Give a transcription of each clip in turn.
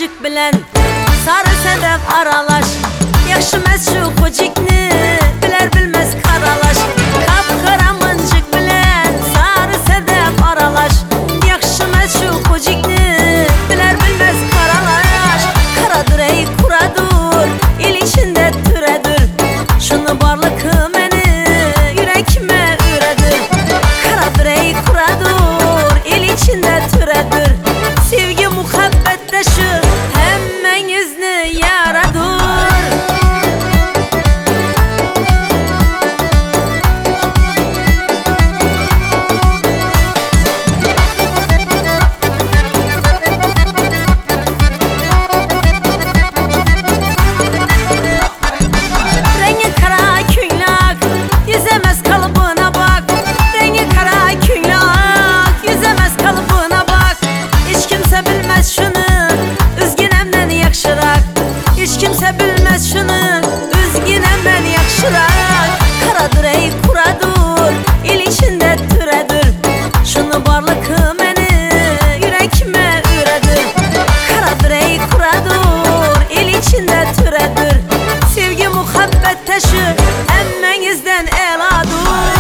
mancık bilen sarı sedef aralaş. Yakşımez şu kocikni biler bilmez karalaş. Kapkara mancık bilen sarı sedef aralaş. Yakşımez şu kocikni biler bilmez karalaş. Karadır ey kuradur, il içinde türedir. Şunu barlıkı meni yürekime üredir. Karadır ey kuradur, il içinde türedir. Sevgi muhabbette şu hemen izni yaradır. Hiç kimse bilmez şunu, üzgünem ben yakşırak. Karadır ey kuradur, il içinde türedir. Şunu barlıkı meni yürekime üredir. Karadır ey kuradur, il içinde türedir. Sevgi muhabbet taşı emmenizden eladur.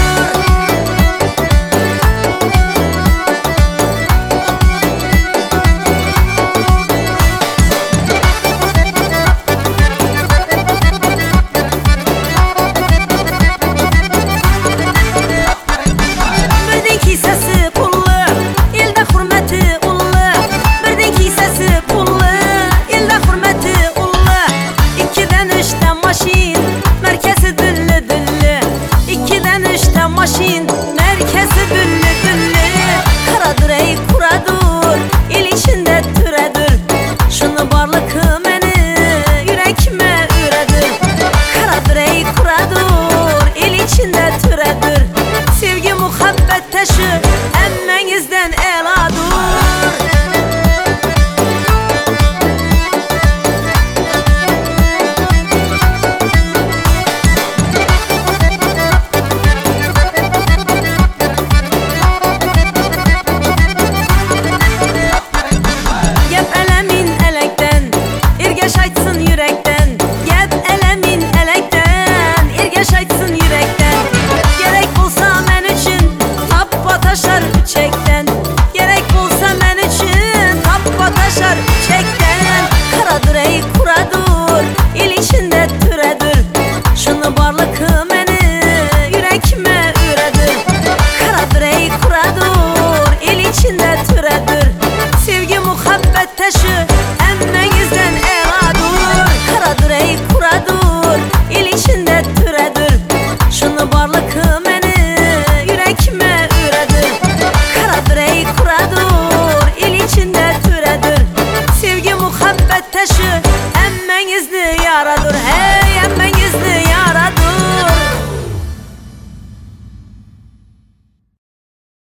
Maşin merkezi büllü büllü. Karadır ey kuradur, il içinde türedir. Şunu barlıkı meni yürekime üredir. Karadır ey kuradur, il içinde türedir. Sevgi muhabbet taşı emmenizden eladur. Çekten gerek bulsa men için tappa taşar çekten. Karadır ey kuradur, il içinde türedir. Şunu barlıkı meni yürekime üredir. Karadır ey kuradur, il içinde türedir. Sevgi muhabbet taşı emmenizden eladur. Karadır ey kuradur, il içinde türedir. Şunu barlıkı meni yürekime üredir. Karadır ey kuradur, il içinde türedir. Sevgi muhabbet taşı emmenizli yaradır.